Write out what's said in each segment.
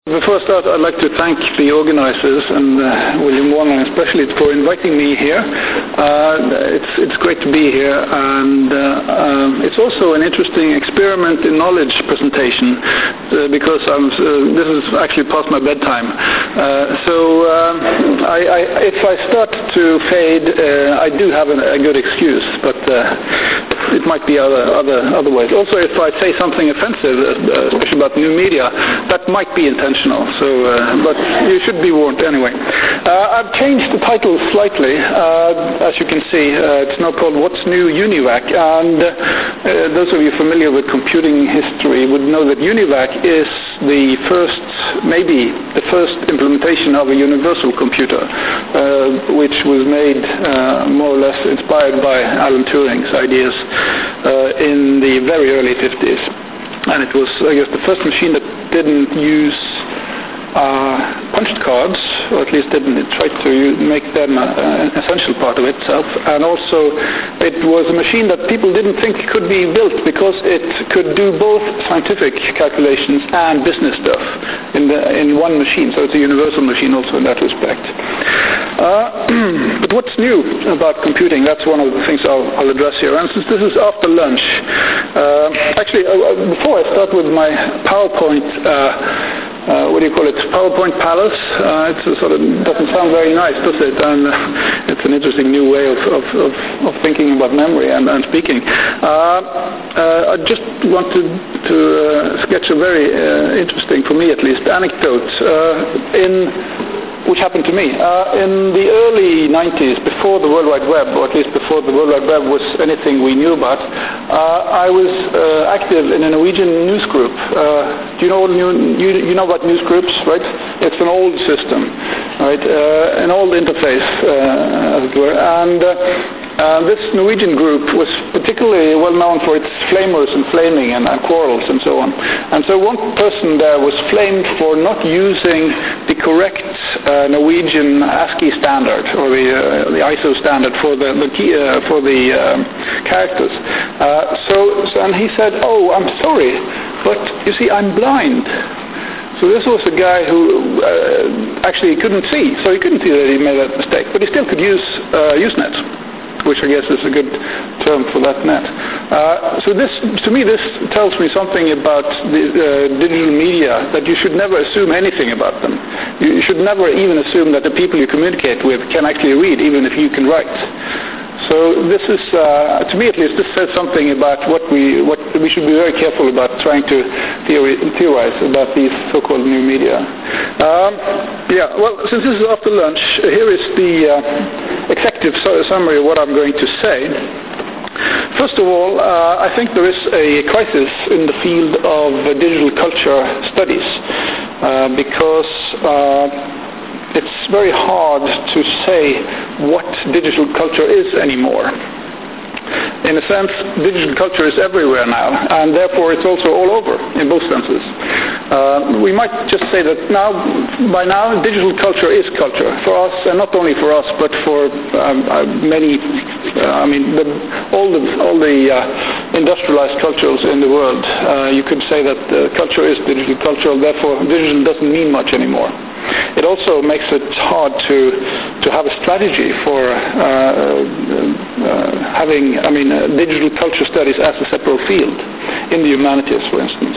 Before I start, I'd like to thank the organizers and William Warner especially for inviting me here. It's great to be here, and it's also an interesting experiment in knowledge presentation because this is actually past my bedtime. If I start to fade, I do have a good excuse, but it might be other ways. Also, if I say something offensive, especially about new media, that might be intentional. But you should be warned anyway. I've changed the title slightly. As you can see, it's now called What's New UNIVAC, and those of you familiar with computing history would know that UNIVAC is maybe the first implementation of a universal computer, which was made more or less inspired by Alan Turing's ideas in the very early 50s. And it was, I guess, the first machine that didn't use punched cards, or at least didn't try to make them an essential part of itself. And also, it was a machine that people didn't think could be built because it could do both scientific calculations and business stuff in one machine. So it's a universal machine also in that respect. But what's new about computing? That's one of the things I'll address here. And since this is after lunch, actually, before I start with my PowerPoint, what do you call it? PowerPoint palace. It sort of doesn't sound very nice, does it? And it's an interesting new way of thinking about memory and speaking. I just wanted to sketch a very interesting, for me at least, anecdote which happened to me. In the early 90s, before the World Wide Web, or at least before the World Wide Web was anything we knew about, I was active in a Norwegian news group. Do you know about news groups, right? It's an old system, right? An old interface, as it were. And this Norwegian group was particularly well known for its flamers and flaming and quarrels and so on. And so one person there was flamed for not using the correct Norwegian ASCII standard, or the ISO standard for the characters. And he said, "Oh, I'm sorry, but you see, I'm blind." So this was a guy who actually couldn't see, so he couldn't see that he made that mistake, but he still could use Usenet, which I guess is a good term for that net. So to me, this tells me something about the digital media, that you should never assume anything about them. You should never even assume that the people you communicate with can actually read, even if you can write. So this is, to me at least, this says something about what we should be very careful about trying to theorize about these so-called new media. Well, since this is after lunch, here is the executive summary of what I'm going to say. First of all, I think there is a crisis in the field of digital culture studies because it's very hard to say what digital culture is anymore. In a sense, digital culture is everywhere now, and therefore it's also all over, in both senses. We might just say that by now, digital culture is culture for us, and not only for us, but for many. All the industrialized cultures in the world. You could say that culture is digital culture, therefore digital doesn't mean much anymore. It also makes it hard to have a strategy for having digital culture studies as a separate field in the humanities, for instance.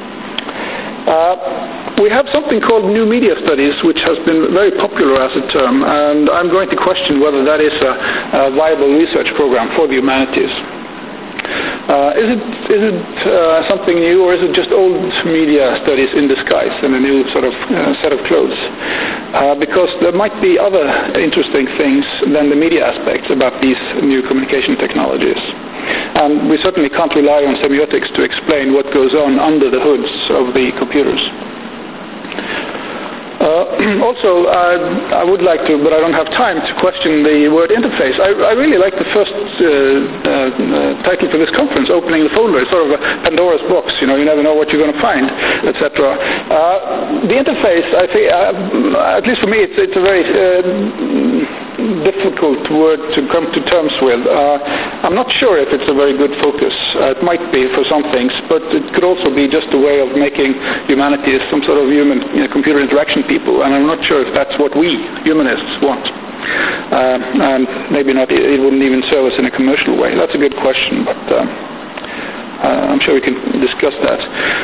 We have something called new media studies, which has been very popular as a term, and I'm going to question whether that is a viable research program for the humanities. Is it something new, or is it just old media studies in disguise in a new sort of set of clothes? Because there might be other interesting things than the media aspects about these new communication technologies. And we certainly can't rely on semiotics to explain what goes on under the hoods of the computers. Also, I would like to, but I don't have time to question the word interface. I really like the first title for this conference, Opening the Folder. It's sort of a Pandora's box, you never know what you're going to find, etc. The interface, I think, at least for me, it's a very difficult word to come to terms with. I'm not sure if it's a very good focus. It might be for some things, but it could also be just a way of making humanity as some sort of human-computer interaction people, and I'm not sure if that's what we humanists want. And maybe not. It wouldn't even serve us in a commercial way. That's a good question, but I'm sure we can discuss that.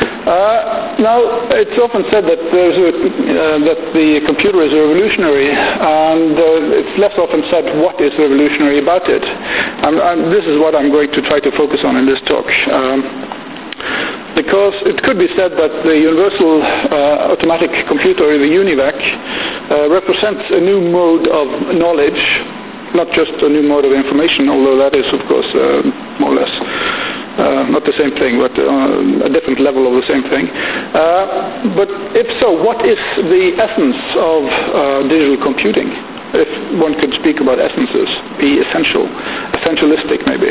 Now, it's often said that that the computer is revolutionary, and it's less often said what is revolutionary about it. And this is what I'm going to try to focus on in this talk. Because it could be said that the Universal Automatic Computer, the UNIVAC, represents a new mode of knowledge, not just a new mode of information, although that is, of course, more or less not the same thing, but a different level of the same thing. But if so, what is the essence of digital computing? If one could speak about essences, be essentialistic maybe.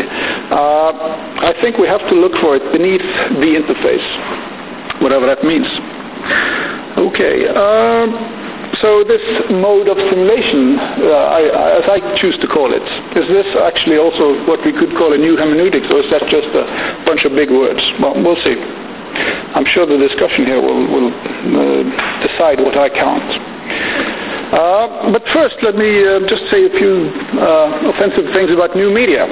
I think we have to look for it beneath the interface, whatever that means. Okay. So this mode of simulation, as I choose to call it, is this actually also what we could call a new hermeneutics, or is that just a bunch of big words? Well, we'll see. I'm sure the discussion here will decide what I count. But first, let me just say a few offensive things about new media.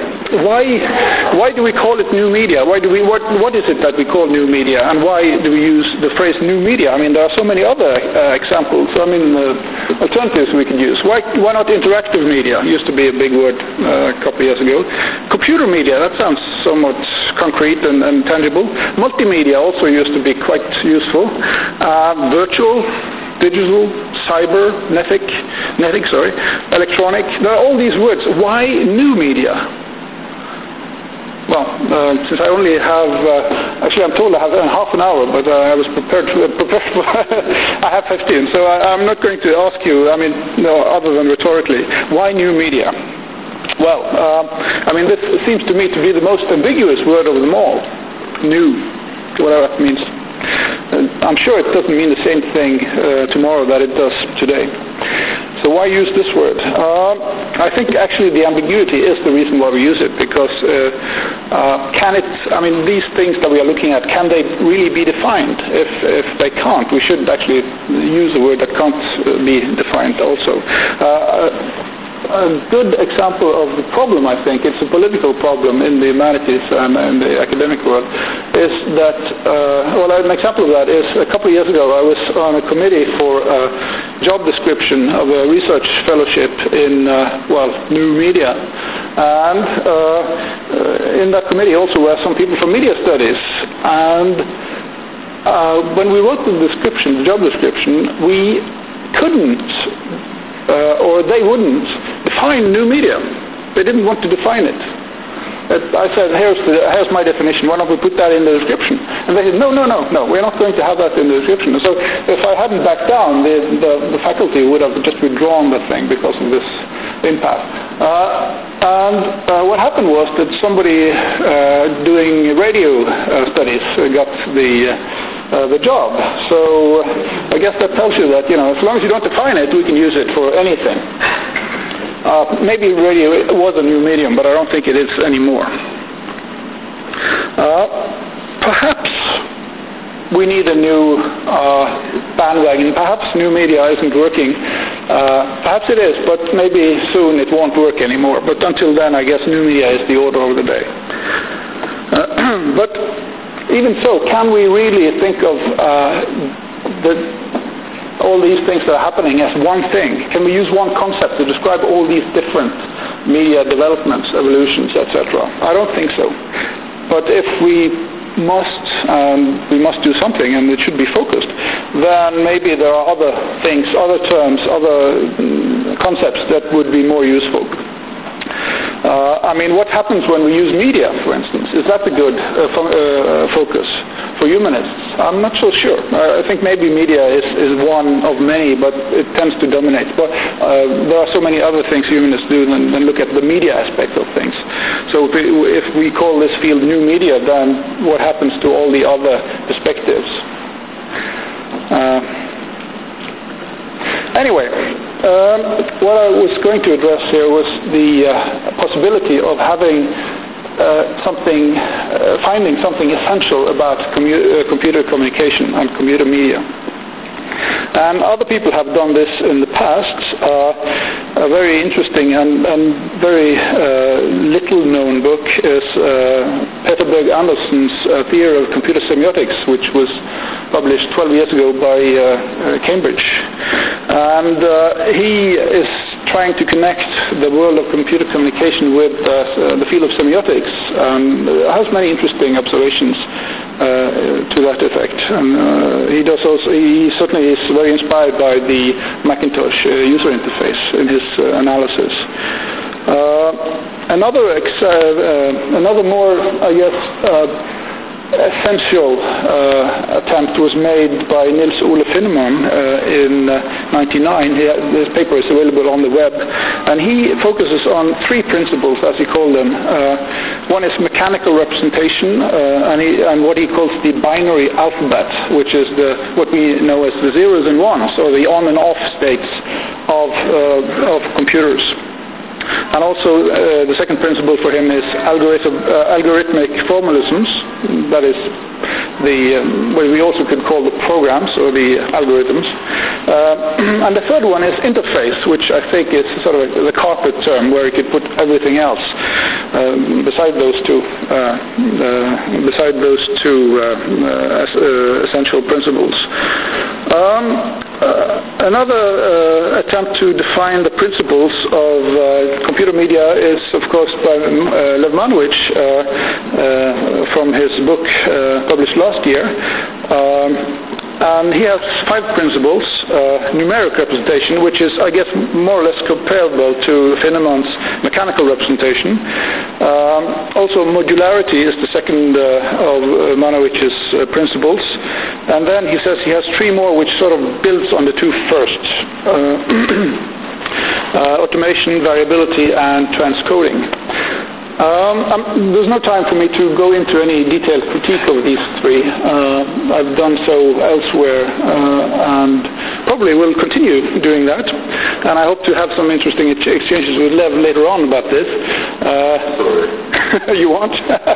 Why do we call it new media? What is it that we call new media, and why do we use the phrase new media? I mean, there are so many other examples. I mean, alternatives we could use. Why not interactive media? Used to be a big word a couple of years ago. Computer media, that sounds somewhat concrete and tangible. Multimedia also used to be quite useful. Virtual, digital, cybernetic, electronic. There are all these words. Why new media? Well, since I only have, actually I'm told I have half an hour, but I was prepared for, I have 15, so I'm not going to ask you, I mean, no, other than rhetorically, why new media? Well, I mean, this seems to me to be the most ambiguous word of them all. New, whatever that means. I'm sure it doesn't mean the same thing tomorrow that it does today. So why use this word? I think actually the ambiguity is the reason why we use it, because I mean, these things that we are looking at, can they really be defined? If they can't, we should actually use a word that can't be defined also. A good example of the problem, I think, it's a political problem in the humanities and in the academic world, is that, an example of that is a couple of years ago I was on a committee for a job description of a research fellowship in, new media. And in that committee also were some people from media studies. And when we wrote the job description, we couldn't or they wouldn't define new media. They didn't want to define it. I said, here's my definition. Why don't we put that in the description? And they said, no, we're not going to have that in the description. So if I hadn't backed down, the faculty would have just withdrawn the thing because of this impasse. And what happened was that somebody doing radio studies got the job. So I guess that tells you that, as long as you don't define it, we can use it for anything. Maybe radio was a new medium, but I don't think it is anymore. Perhaps we need a new bandwagon. Perhaps new media isn't working. Perhaps it is, but maybe soon it won't work anymore. But until then, I guess new media is the order of the day. But even so, can we really think of all these things that are happening as one thing? Can we use one concept to describe all these different media developments, evolutions, etc.? I don't think so. But if we must do something, and it should be focused, then maybe there are other things, other terms, other concepts that would be more useful. I mean, what happens when we use media, for instance? Is that a good focus for humanists? I'm not so sure. I think maybe media is one of many, but it tends to dominate. But there are so many other things humanists do than look at the media aspect of things. So if we call this field new media, then what happens to all the other perspectives? Anyway. What I was going to address here was the possibility of having finding something essential about computer communication and computer media. And other people have done this in the past. A very interesting and very little-known book is Peter Berg Andersen's Theory of Computer Semiotics, which was published 12 years ago by Cambridge. And he is trying to connect the world of computer communication with the field of semiotics, and has many interesting observations to that effect. And he certainly is very inspired by the Macintosh user interface in his analysis. Another more, I guess, essential attempt was made by Nils Ole Finnemann in 1999. This paper is available on the web, and he focuses on three principles, as he called them. One is mechanical representation, and what he calls the binary alphabet, which is what we know as the zeros and ones, or the on and off states of computers. And also, the second principle for him is algorithmic formalisms. That is what we also could call the programs or the algorithms. And the third one is interface, which I think is sort of the carpet term where you could put everything else beside those two essential principles. Another attempt to define the principles of computer media is, of course, by Lev Manowitz from his book published last year. And he has 5 principles. Numeric representation, which is, I guess, more or less comparable to Finnemann's mechanical representation. Also, modularity is the second of Manowitz's principles. And then he says he has 3 more, which sort of builds on the 2 first. Automation, variability, and transcoding. There's no time for me to go into any detailed critique of these 3. I've done so elsewhere, and probably will continue doing that. And I hope to have some interesting exchanges with Lev later on about this. You want?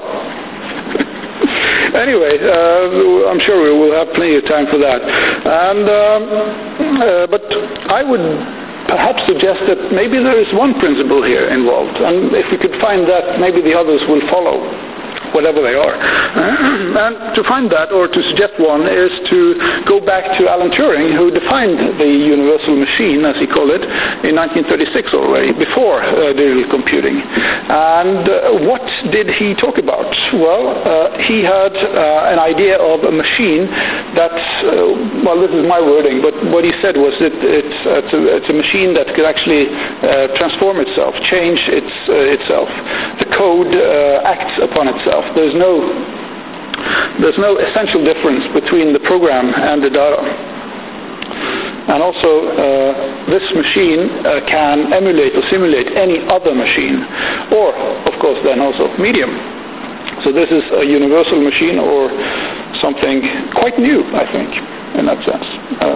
Anyway, I'm sure we will have plenty of time for that. And but I would perhaps suggest that maybe there is one principle here involved, and if we could find that, maybe the others will follow, whatever they are. And to find that, or to suggest one, is to go back to Alan Turing, who defined the universal machine, as he called it, in 1936 already, before digital computing. And what did he talk about? Well, he had an idea of a machine that, well, this is my wording, but what he said was that it's a machine that could actually transform itself, change itself. The code acts upon itself. There's no essential difference between the program and the data. And also, this machine can emulate or simulate any other machine, or, of course, then also medium. So this is a universal machine, or something quite new, I think, in that sense.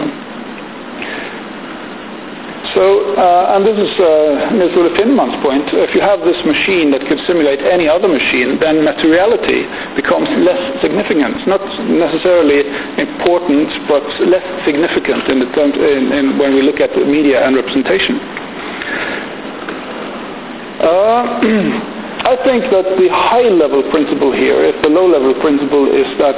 And this is Nils Ole Finnemann's point. If you have this machine that could simulate any other machine, then materiality becomes less significant. It's not necessarily important, but less significant when we look at the media and representation. I think that the high-level principle here, if the low-level principle is that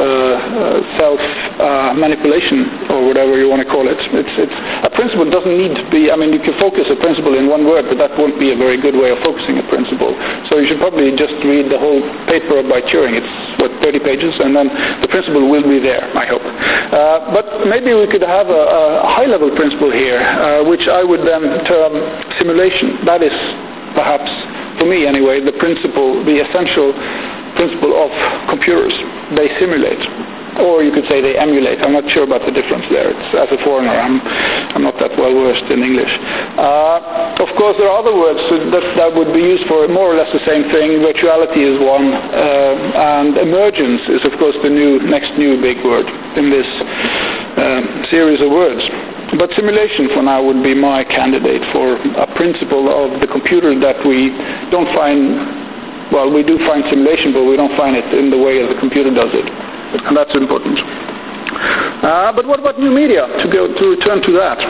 self-manipulation, or whatever you want to call it. It's a principle doesn't need to be, I mean, you can focus a principle in one word, but that won't be a very good way of focusing a principle. So you should probably just read the whole paper by Turing. It's, 30 pages, and then the principle will be there, I hope. But maybe we could have a high-level principle here, which I would then term simulation. That is perhaps, for me anyway, the essential principle of computers. They simulate, or you could say they emulate. I'm not sure about the difference there. It's, as a foreigner, I'm not that well versed in English. Of course, there are other words that would be used for more or less the same thing. Virtuality is one, and emergence is, of course, the next new big word in this series of words. But simulation for now would be my candidate for a principle of the computer that we don't find, well, we do find simulation, but we don't find it in the way the computer does it. And that's important. But what about new media, to return to that?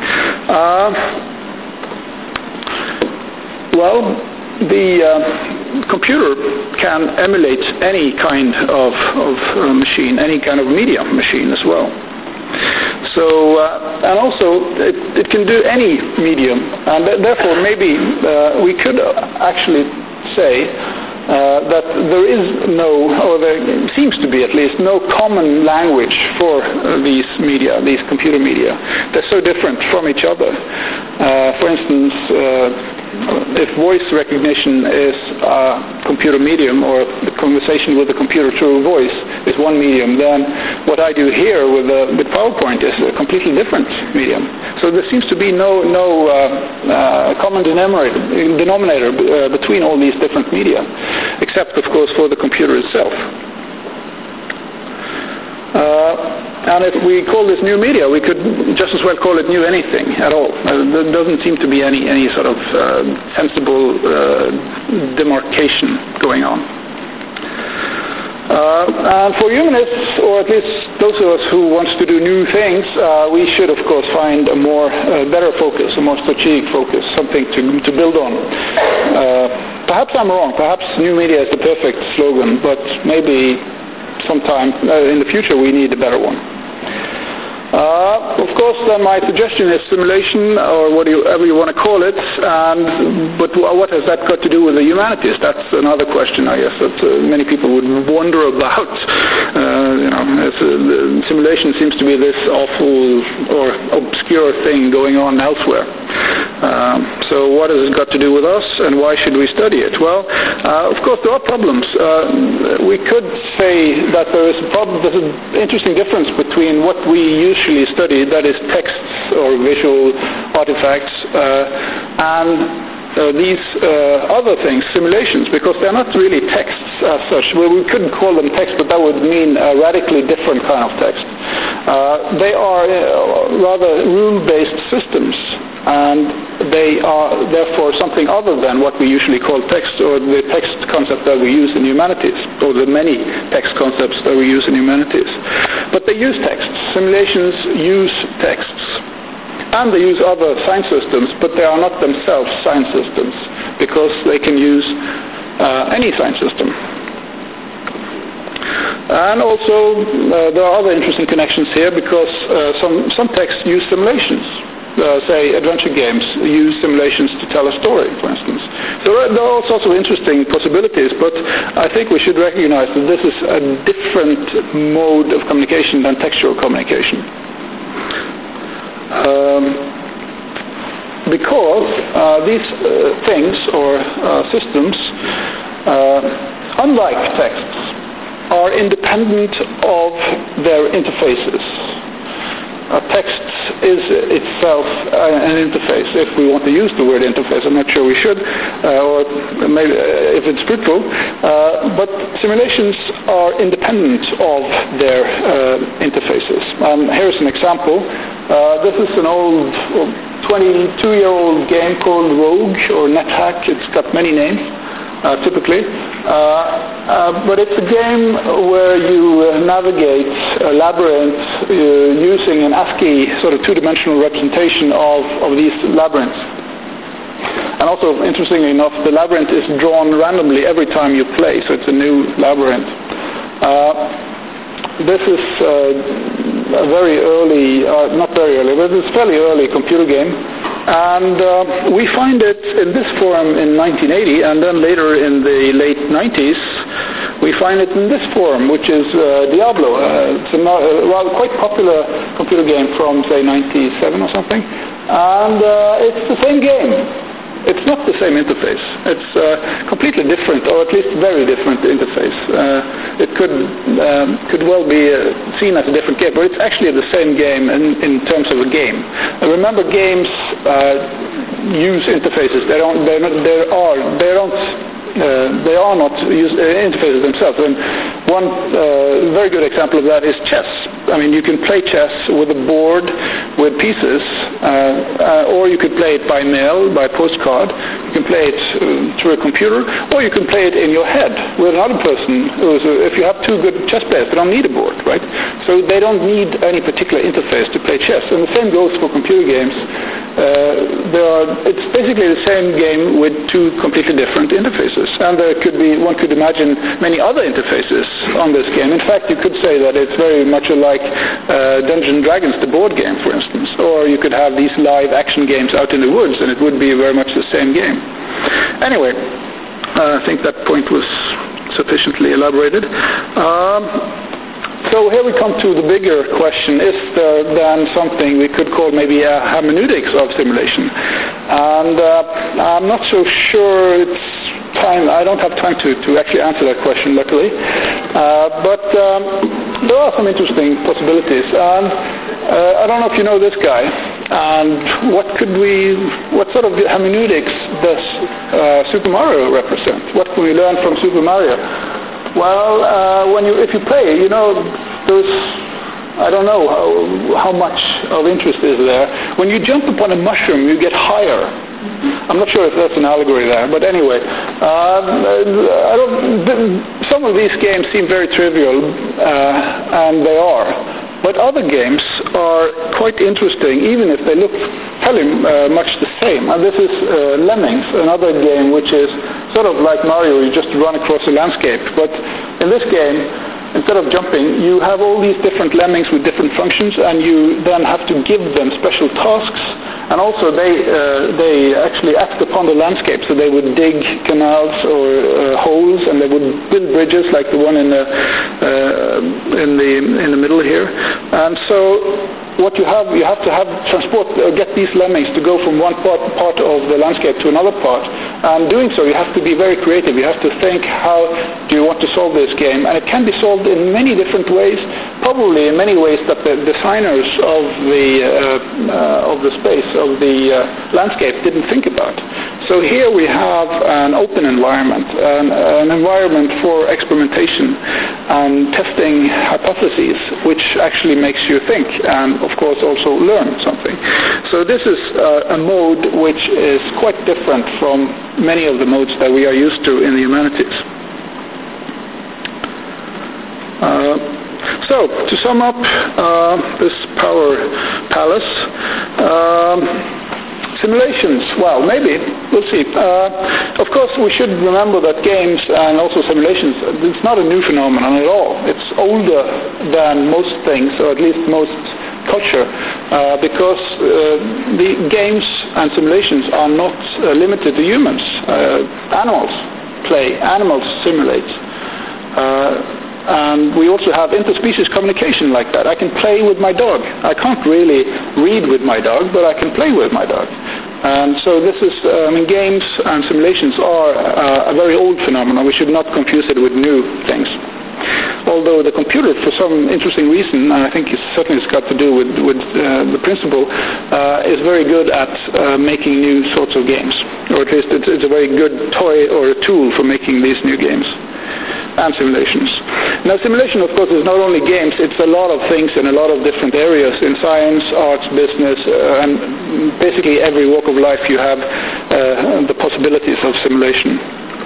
Well, the computer can emulate any kind of machine, any kind of media machine as well. So, and also it can do any medium, and therefore maybe we could actually say that there is no, or there seems to be at least, no common language for these media, these computer media. They're so different from each other. For instance, if voice recognition is a computer medium, or the conversation with the computer through voice is one medium, then what I do here with PowerPoint is a completely different medium. So there seems to be no common denominator between all these different media, except, of course, for the computer itself. And if we call this new media, we could just as well call it new anything at all. There doesn't seem to be any sort of sensible demarcation going on. And for humanists, or at least those of us who want to do new things, we should, of course, find a better focus, a more strategic focus, something to build on. Perhaps I'm wrong. Perhaps new media is the perfect slogan, but maybe sometime in the future we need a better one. Of course, then my suggestion is simulation, or whatever you want to call it. But what has that got to do with the humanities? That's another question, I guess, that many people would wonder about. Simulation seems to be this awful or obscure thing going on elsewhere. So what has it got to do with us, and why should we study it? Well, of course, there are problems. We could say that there's an interesting difference between what we usually study, that is texts or visual artifacts, and these other things, simulations, because they're not really texts as such. Well, we couldn't call them text, but that would mean a radically different kind of text. They are rather rule-based systems, and they are therefore something other than what we usually call text, or the text concept that we use in humanities, or the many text concepts that we use in humanities. But they use texts. Simulations use texts. And they use other science systems, but they are not themselves science systems, because they can use any science system. And also, there are other interesting connections here, because some texts use simulations. Say, adventure games use simulations to tell a story, for instance. So there are all sorts of interesting possibilities, but I think we should recognize that this is a different mode of communication than textual communication. Because these things or systems, unlike texts, are independent of their interfaces. A text is itself an interface, if we want to use the word interface. I'm not sure we should, or maybe if it's fruitful. But simulations are independent of their interfaces. Here's an example. This is an old 22-year-old game called Rogue or NetHack. It's got many names, typically. But it's a game where you navigate a labyrinth using an ASCII sort of two-dimensional representation of these labyrinths. And also, interestingly enough, the labyrinth is drawn randomly every time you play, so it's a new labyrinth. This is a very early, not very early, but it's a fairly early computer game. And we find it in this forum in 1980, and then later in the late 90s, we find it in this forum, which is Diablo. It's a quite popular computer game from, say, 97 or something. And it's the same game. It's not the same interface. It's completely different, or at least very different interface. It could well be seen as a different game, but it's actually the same game in terms of a game. Remember, games use interfaces. They don't they are not interfaces themselves. And one very good example of that is chess. I mean, you can play chess with a board with pieces, or you could play it by mail, by postcard. You can play it through a computer, or you can play it in your head with another person. If you have two good chess players, they don't need a board, right? So they don't need any particular interface to play chess. And the same goes for computer games. It's basically the same game with two completely different interfaces. And one could imagine many other interfaces on this game. In fact, you could say that it's very much like Dungeons & Dragons, the board game, for instance. Or you could have these live action games out in the woods, and it would be very much the same game. Anyway, I think that point was sufficiently elaborated. So here we come to the bigger question. Is there then something we could call maybe a hermeneutics of simulation? And I'm not so sure it's time. I don't have time to actually answer that question, luckily. But there are some interesting possibilities. And I don't know if you know this guy. And what sort of hermeneutics does Super Mario represent? What can we learn from Super Mario? Well, if you play, there's, I don't know how much of interest is there. When you jump upon a mushroom, you get higher. I'm not sure if that's an allegory there, but anyway, some of these games seem very trivial, and they are. But other games are quite interesting, even if they look fairly much the same. And this is Lemmings, another game which is sort of like Mario, you just run across a landscape. But in this game, instead of jumping, you have all these different lemmings with different functions, and you then have to give them special tasks. And also they actually act upon the landscape, so they would dig canals or holes, and they would build bridges like the one in the middle here. And so what you have to get these lemmings to go from one part of the landscape to another part. And doing so, you have to be very creative. You have to think, how do you want to solve this game? And it can be solved in many different ways, probably in many ways that the designers of the space, of the landscape, didn't think about. So here we have an open environment, an environment for experimentation and testing hypotheses, which actually makes you think and, of course, also learn something. So this is a mode which is quite different from many of the modes that we are used to in the humanities. So, to sum up this Power Palace, simulations, well, maybe, we'll see. Of course, we should remember that games and also simulations, it's not a new phenomenon at all. It's older than most things, or at least most culture, because the games and simulations are not limited to humans. Animals play, animals simulate. And we also have interspecies communication like that. I can play with my dog. I can't really read with my dog, but I can play with my dog. And so this is, games and simulations are a very old phenomenon. We should not confuse it with new things. Although the computer, for some interesting reason, and I think certainly it's got to do with the principle, is very good at making new sorts of games. Or at least it's a very good toy or a tool for making these new games and simulations. Now, simulation, of course, is not only games, it's a lot of things in a lot of different areas, in science, arts, business, and basically every walk of life you have the possibilities of simulation.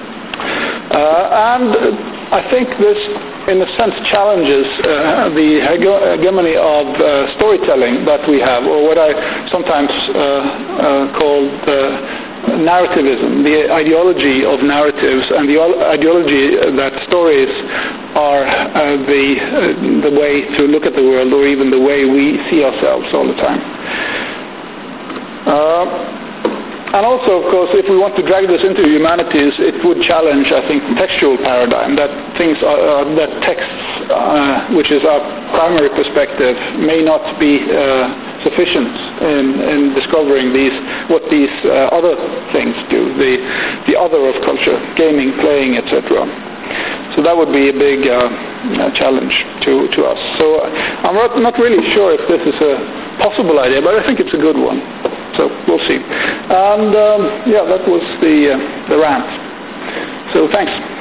And I think this, in a sense, challenges the hegemony of storytelling that we have, or what I sometimes call narrativism, the ideology of narratives, and the ideology that stories are the way to look at the world, or even the way we see ourselves all the time. And also, of course, if we want to drag this into humanities, it would challenge, I think, the textual paradigm, that that texts, which is our primary perspective, may not be sufficient in discovering what these other things do, the other of culture, gaming, playing, etc. So that would be a big challenge to us. So I'm not really sure if this is a possible idea, but I think it's a good one. So we'll see. And that was the rant. So thanks.